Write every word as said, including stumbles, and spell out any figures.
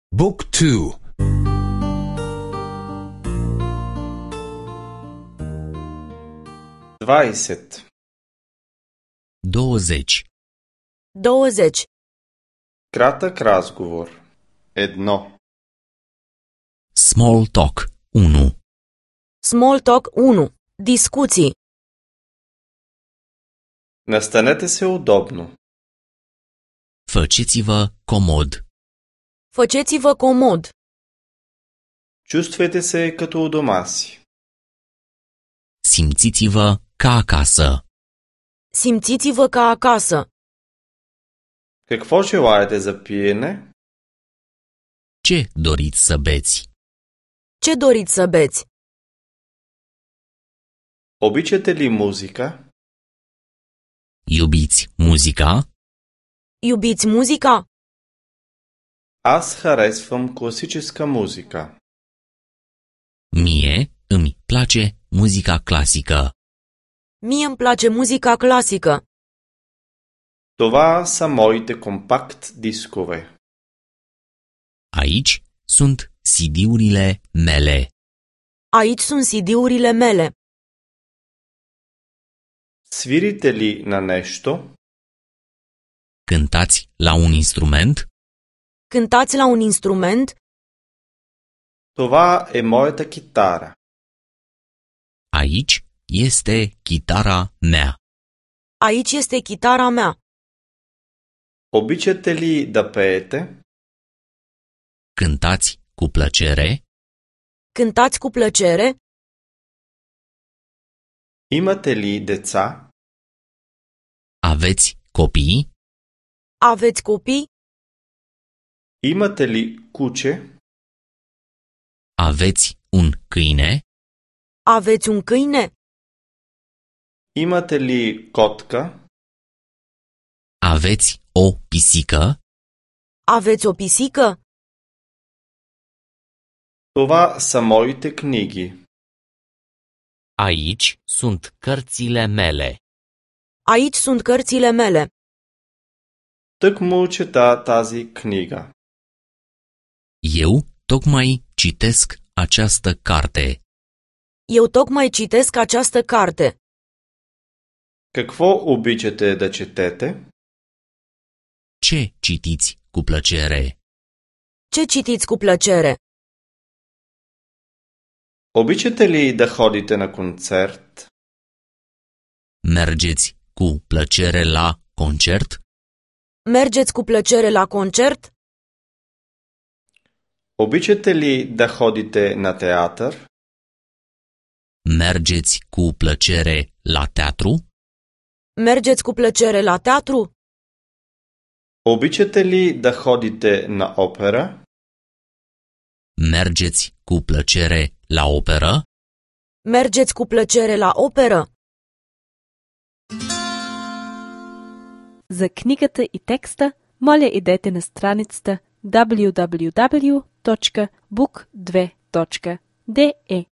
Book two. двадцать. douăzeci. douăzeci. Кратък разговор. Едно. Small talk unu. Small talk unu. Discuții. Настанете се удобно. Faceți-vă comod. Faceți-vă comod. Чувствайте се като у дома си. Simțiți-vă ca acasă. Simțiți-vă ca acasă. Какво желаете за пиене? Ce doriți să beți? Ce doriți să beți? Обичате ли музика? Iubiți muzica? Iubiți muzica? Аз харесвам класическа музика. Mie îmi place muzica clasică. Mie îmi place muzica clasică. Това са моите компакт дискове. Aici sunt C D-urile mele. Aici sunt C D-urile mele. Свирите ли на нещо? Cântați la un instrument? Cântați la un instrument? Това е моята китара. Aici este chitara mea. Aici este chitara mea. Обичате ли да пеете? Cântați cu plăcere? Cântați cu plăcere? Имате ли деца? Aveți copii? Aveți copii? Имате ли куче? Aveți un câine? Aveți un câine? Имате ли котка? Aveți o pisică? Aveți o pisică? Това са моите книги. Aici sunt cărțile mele. Aici sunt cărțile mele. Тъкмо чета тази книга. Eu tocmai citesc această carte. Eu tocmai citesc această carte. Какво обичате да четете? Ce citiți cu plăcere? Ce citiți cu plăcere? Обичате ли да ходите на концерт? Mergeți cu plăcere la concert? Mergeți cu plăcere la concert? Обичате ли да ходите на театър? Mergeți cu plăcere la teatru? Mergeți cu plăcere la teatru? Обичате ли да ходите на опера? Mergeți cu plăcere la operă? Mergeți cu plăcere la operă? За книгата и текста, моля идете на страницата даблю даблю даблю точка бук две точка де